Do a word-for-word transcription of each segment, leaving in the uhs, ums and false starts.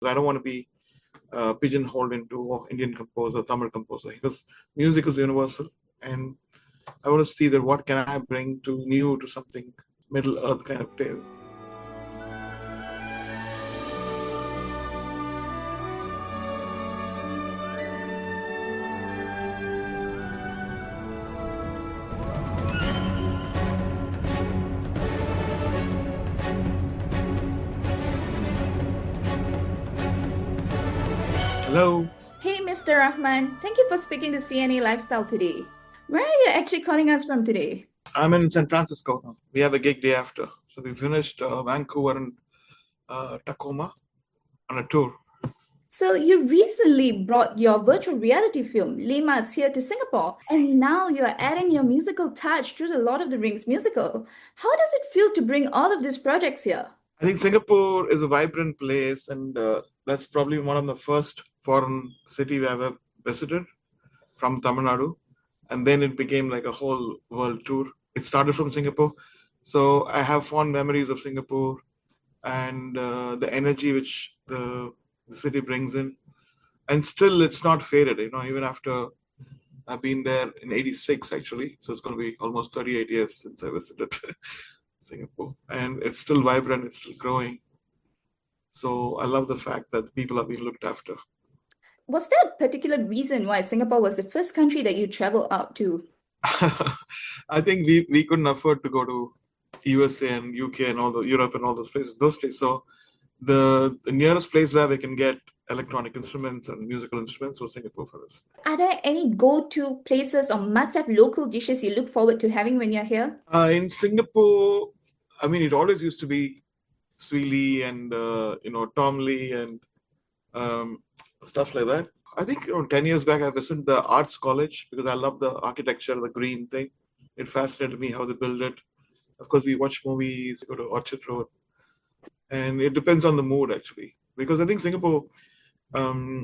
I don't want to be uh, pigeonholed into oh, Indian composer, Tamil composer, because music is universal, and I want to see that what can I bring to new to something Middle Earth kind of tale. Hello. Hey, Mister Rahman. Thank you for speaking to C N A Lifestyle today. Where are you actually calling us from today? I'm in San Francisco now. We have a gig day after. So we finished uh, Vancouver and uh, Tacoma on a tour. So, you recently brought your virtual reality film, Limas, here to Singapore, and now you're adding your musical touch to the Lord of the Rings musical. How does it feel to bring all of these projects here? I think Singapore is a vibrant place, and uh, that's probably one of the first foreign cities I've ever visited from Tamil Nadu. And then it became like a whole world tour. It started from Singapore. So I have fond memories of Singapore and uh, the energy which the, the city brings in. And still, it's not faded, you know, even after I've been there in eighty-six, actually. So it's going to be almost thirty-eight years since I visited Singapore. And it's still vibrant, it's still growing. So I love the fact that people are being looked after. Was there a particular reason why Singapore was the first country that you traveled out to? I think we, we couldn't afford to go to U S A and U K and all the Europe and all those places those days. So the, the nearest place where we can get electronic instruments and musical instruments was Singapore for us. Are there any go-to places or must-have local dishes you look forward to having when you're here? Uh, in Singapore, I mean, it always used to be Swee Lee and uh, you know Tom Lee and um, stuff like that. I think you know, ten years back, I visited the Arts College because I love the architecture, the green thing. It fascinated me how they build it. Of course, we watch movies, go to Orchard Road. And it depends on the mood, actually. Because I think Singapore, um,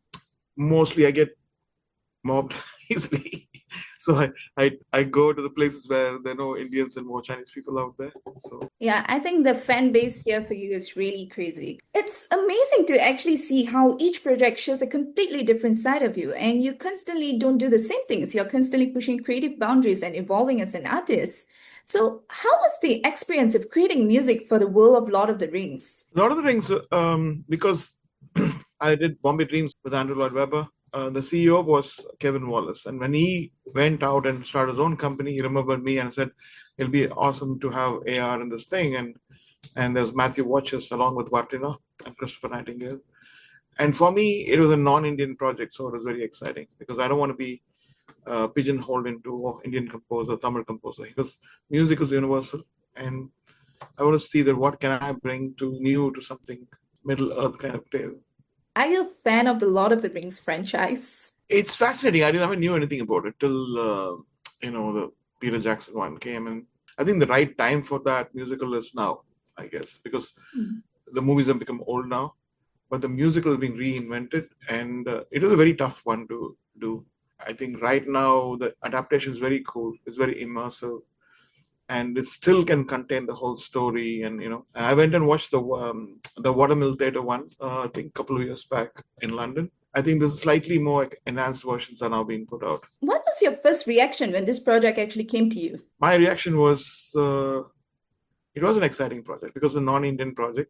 mostly I get mobbed easily. So I, I I go to the places where there are no Indians and more Chinese people out there. So Yeah, I think the fan base here for you is really crazy. It's amazing to actually see how each project shows a completely different side of you, and you constantly don't do the same things. You're constantly pushing creative boundaries and evolving as an artist. So, how was the experience of creating music for the world of Lord of the Rings? Lord of the Rings, um, because I did Bombay Dreams with Andrew Lloyd Webber. Uh, the C E O was Kevin Wallace. And when he went out and started his own company, he remembered me and said, it'll be awesome to have A R in this thing. And and there's Matthew Watches along with Vartina and Christopher Nightingale. And for me, it was a non-Indian project, so it was very exciting because I don't want to be uh, pigeonholed into oh, Indian composer, Tamil composer, because music is universal. And I want to see that what can I bring to new to something Middle Earth kind of tale. Are you a fan of the Lord of the Rings franchise? It's fascinating. I didn't I never knew anything about it till uh, you know the Peter Jackson one came, and I think the right time for that musical is now, I guess, because Mhm. the movies have become old now, but the musical is being reinvented, and uh, it was a very tough one to do. I think right now the adaptation is very cool. It's very immersive, and it still can contain the whole story. And you know, I went and watched the um, the Watermill Theatre one, uh, I think a couple of years back in London. I think there's slightly more enhanced versions are now being put out. What was your first reaction when this project actually came to you? My reaction was uh, it was an exciting project because it's a non-Indian project,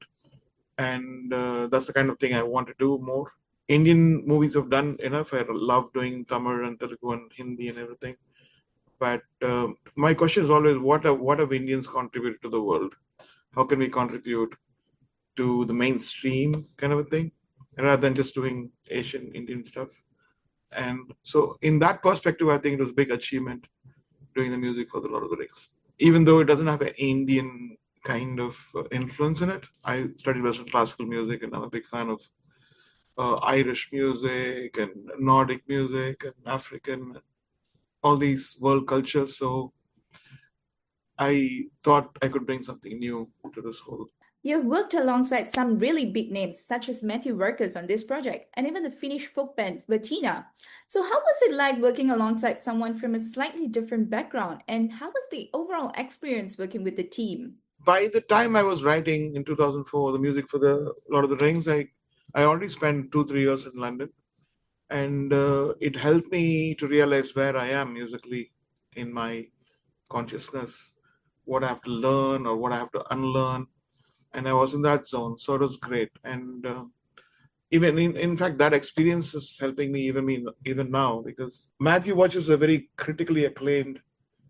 and uh, that's the kind of thing I want to do more. Indian movies have done enough. I love doing Tamil and Telugu and Hindi and everything. But uh, my question is always, what have, what have Indians contributed to the world? How can we contribute to the mainstream kind of a thing, rather than just doing Asian Indian stuff? And so, in that perspective, I think it was a big achievement doing the music for the Lord of the Rings. Even though it doesn't have an Indian kind of uh, influence in it, I studied Western classical music, and I'm a big fan of uh, Irish music and Nordic music and African, all these world cultures. So I thought I could bring something new to this whole. You've worked alongside some really big names, such as Matthew Workers on this project, and even the Finnish folk band Vertina. So, how was it like working alongside someone from a slightly different background, and how was the overall experience working with the team? By the time I was writing in two thousand four the music for the Lord of the Rings, I I already spent two, three years in London, and uh, it helped me to realize where I am musically in my consciousness, what I have to learn or what I have to unlearn. And I was in that zone, so it was great. And uh, even in, in fact, that experience is helping me even me even now, because Matthew Watch is a very critically acclaimed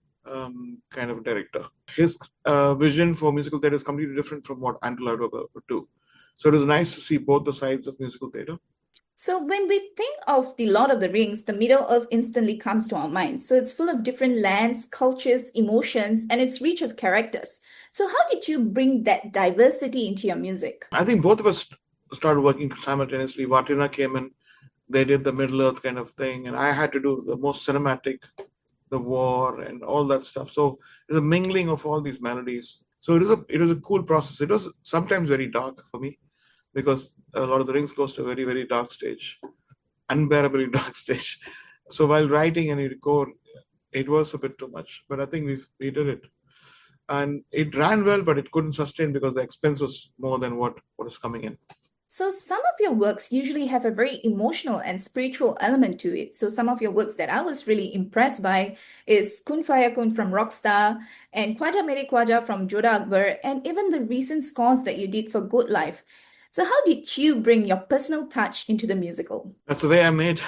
um, kind of director. His uh, vision for musical theatre is completely different from what Andrew Lloyd Webber would do. So it is nice to see both the sides of musical theatre. So when we think of the Lord of the Rings, the Middle Earth instantly comes to our minds. So it's full of different lands, cultures, emotions, and its reach of characters. So how did you bring that diversity into your music? I think both of us started working simultaneously. Vatina came in, they did the Middle Earth kind of thing, and I had to do the most cinematic, the war and all that stuff. So it's a mingling of all these melodies. So it was a it was a cool process. It was sometimes very dark for me, because a lot of the Rings goes to a very, very dark stage, unbearably dark stage. So while writing and you record, it was a bit too much. But I think we we did it. And it ran well, but it couldn't sustain because the expense was more than what, what was coming in. So some of your works usually have a very emotional and spiritual element to it. So some of your works that I was really impressed by is Kun Faya Kun from Rockstar and Khwaja Mere Khwaja from Jodha Akbar, and even the recent scores that you did for Good Life. So how did you bring your personal touch into the musical? That's the way I made.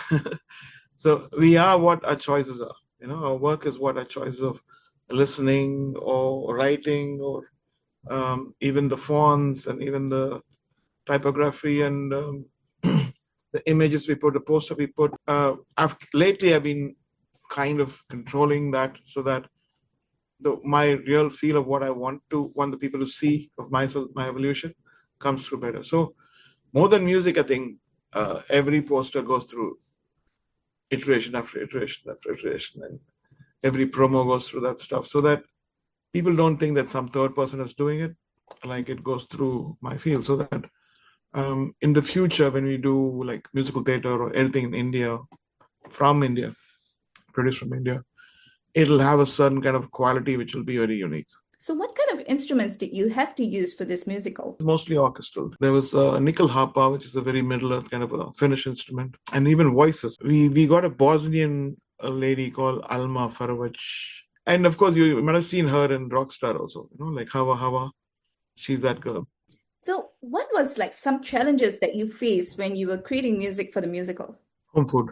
So we are what our choices are. You know, our work is what our choices of listening or writing, or um, even the fonts and even the typography and um, the images we put, the poster we put. Uh, after, lately, I've been kind of controlling that so that the my real feel of what I want to want the people to see of myself, my evolution, comes through better. So more than music, I think uh, every poster goes through iteration after iteration after iteration, and every promo goes through that stuff, so that people don't think that some third person is doing it. Like, it goes through my field, so that um, in the future, when we do like musical theatre or anything in India, from India, produced from India, it'll have a certain kind of quality which will be very unique. So what kind of instruments did you have to use for this musical? Mostly orchestral. There was a nickel harpa, which is a very Middle Earth kind of a Finnish instrument, and even voices. We we got a Bosnian a lady called Alma Farovic, and of course you might have seen her in Rockstar also. You know, like Hava Hava, she's that girl. So what was like some challenges that you faced when you were creating music for the musical? Home food,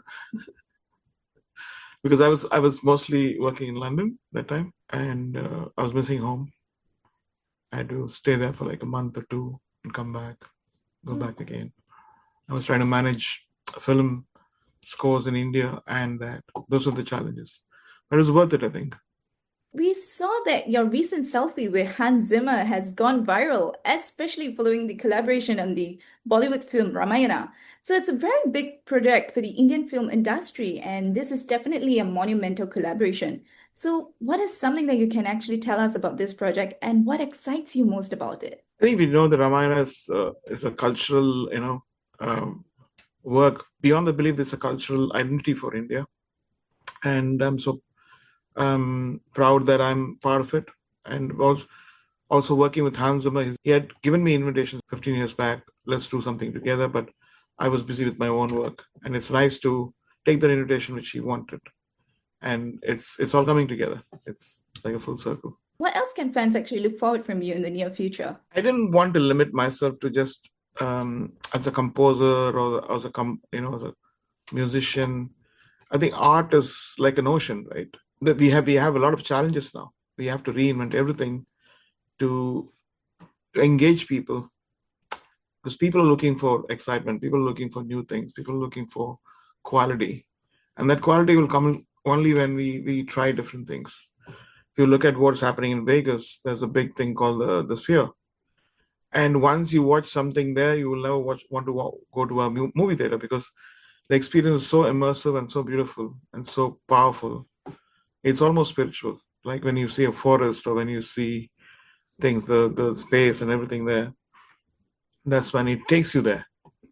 because I was I was mostly working in London that time, and uh, I was missing home. I had to stay there for like a month or two and come back, go Mm. back again. I was trying to manage film scores in India, and that those are the challenges. But it was worth it, I think. We saw that your recent selfie with Hans Zimmer has gone viral, especially following the collaboration on the Bollywood film Ramayana. So it's a very big project for the Indian film industry, and this is definitely a monumental collaboration. So what is something that you can actually tell us about this project, and what excites you most about it? I think we know that Ramayana is, uh, is a cultural, you know, um, work. Beyond the belief, it's a cultural identity for India. And I'm so um, proud that I'm part of it. And also, also working with Hans Zimmer, he had given me invitations fifteen years back. Let's do something together. But I was busy with my own work. And it's nice to take that invitation which he wanted. And it's it's all coming together. It's like a full circle. What else can fans actually look forward from you in the near future? I didn't want to limit myself to just um, as a composer or as a com- you know as a musician. I think art is like an ocean, right? That we have we have a lot of challenges now. We have to reinvent everything to, to engage people, because people are looking for excitement. People are looking for new things. People are looking for quality, and that quality will come only when we we try different things. If you look at what's happening in Vegas, there's a big thing called the the Sphere. And once you watch something there, you will never watch, want to wa- go to a mu- movie theater, because the experience is so immersive and so beautiful and so powerful. It's almost spiritual. Like when you see a forest or when you see things, the, the space and everything there, that's when it takes you there.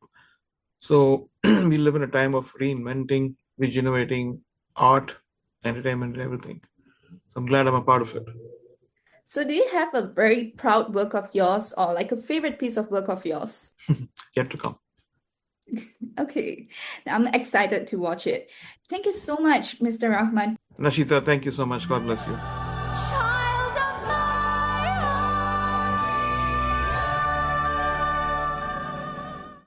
So we live in a time of reinventing, regenerating art, entertainment, and everything. So I'm glad I'm a part of it. So do you have a very proud work of yours or like a favorite piece of work of yours? Yet to come. Okay, I'm excited to watch it. Thank you so much, mister Rahman. Nashita, thank you so much. God bless you.